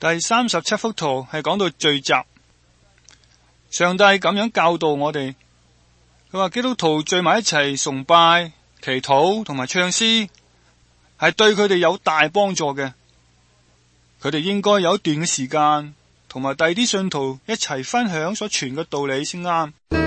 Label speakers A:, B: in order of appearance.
A: 第37幅圖係講到聚集，上帝咁樣教導我哋，佢話基督徒聚埋一齊崇拜、祈禱同埋唱詩，係對佢哋有大幫助嘅。佢哋應該有一段嘅時間同埋第二啲信徒一齊分享所傳嘅道理先啱。